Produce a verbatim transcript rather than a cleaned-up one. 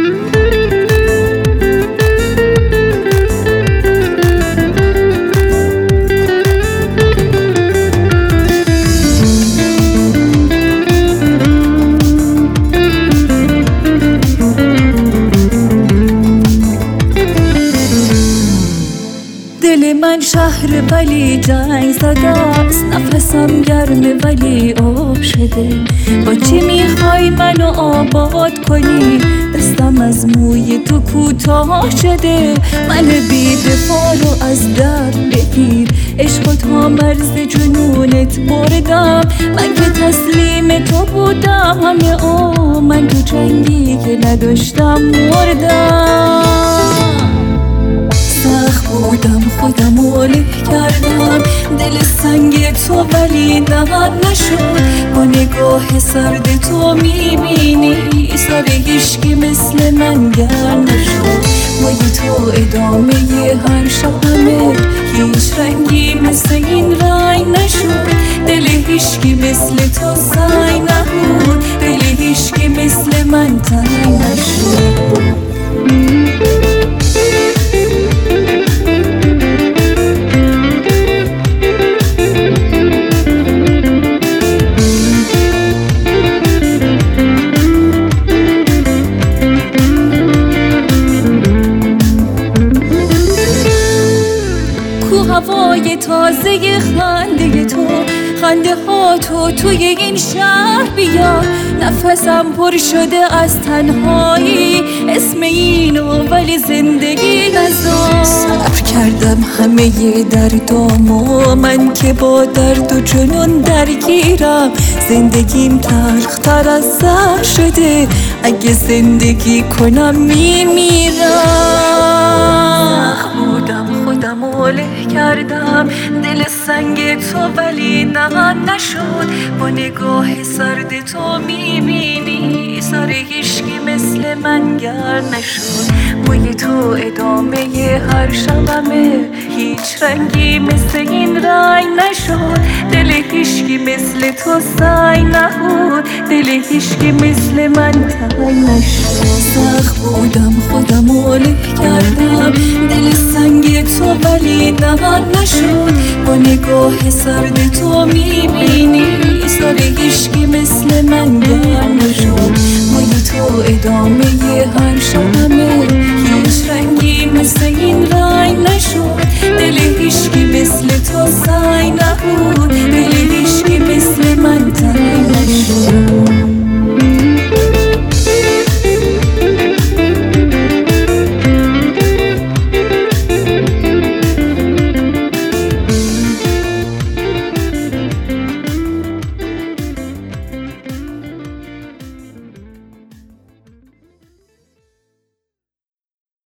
دل من شهر ولی جنگ زده است، نفسم گرمه ولی آب شده. با چی میخوای منو آباد کنی؟ دستم از موی تو کوتاه شده. من بی دفاع رو از در بگیر، عشق تا مرز جنونت بردم. من که تسلیم تو بودم همه او، من تو جنگی که نداشتم مردم. سخت بودم خودم اوله کردم، دل سنگ تو ولی نهان نشد. با نگاه سرد تو میبینی سر هیشکی مثل من گرم نشد. مای تو ادامه هر شبمه، هیچ رنگی مثل این رنگ نشد. دل هیشکی مثل تو سعی نبود، دل هیشکی مثل من تنگ نشد. هوای تازه خنده تو، خنده ها تو توی این شهر بیا. نفسم پر شده از تنهایی، اسم اینو ولی زندگی نذار. صبر کردم همه دردامو، من که با درد و جنون درگیرم. زندگیم تلختر از زهر شده، اگه زندگی کنم میمیرم. بودم خودم اوله کردم، دل سنگ تو ولی نهان نشد. با نگاه سرد تو میبینی سر هیشکی مثل من گرم نشد. موی تو ادامه هر شبمه، هیچ رنگی مثل این رنگ نشد. دل هیشکی مثل تو سعی نبود، دل هیشکی مثل من تنگ نشد. سخت بودم خودم اوله کردم، دل سنگ تو ولی نهان نشد. با نگاه سرد تو میبینی سر هیشکی مثل من گرم نشد. موی تو ادامه هر شبمه، هیچ رنگی مثل این رنگ نشد. دل هیشکی مثل تو سعی نبود،